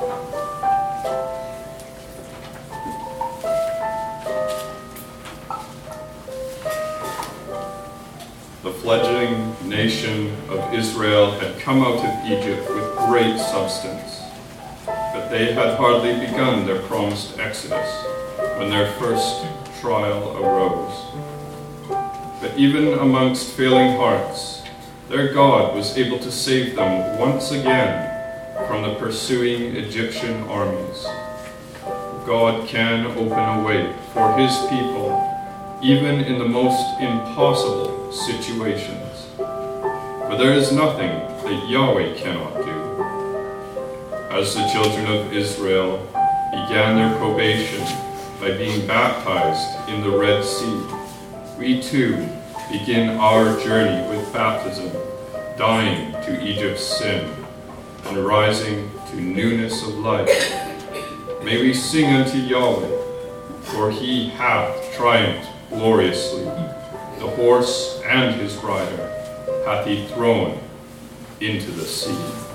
The fledgling nation of Israel had come out of Egypt with great substance, but they had hardly begun their promised exodus when their first trial arose. But even amongst failing hearts, their God was able to save them once again from the pursuing Egyptian armies. God can open a way for his people even in the most impossible situations. For there is nothing that Yahweh cannot do. As the children of Israel began their probation by being baptized in the Red Sea, we too begin our journey with baptism, dying to Egypt's sin and rising to newness of life. May we sing unto Yahweh, for he hath triumphed gloriously. The horse and his rider hath he thrown into the sea.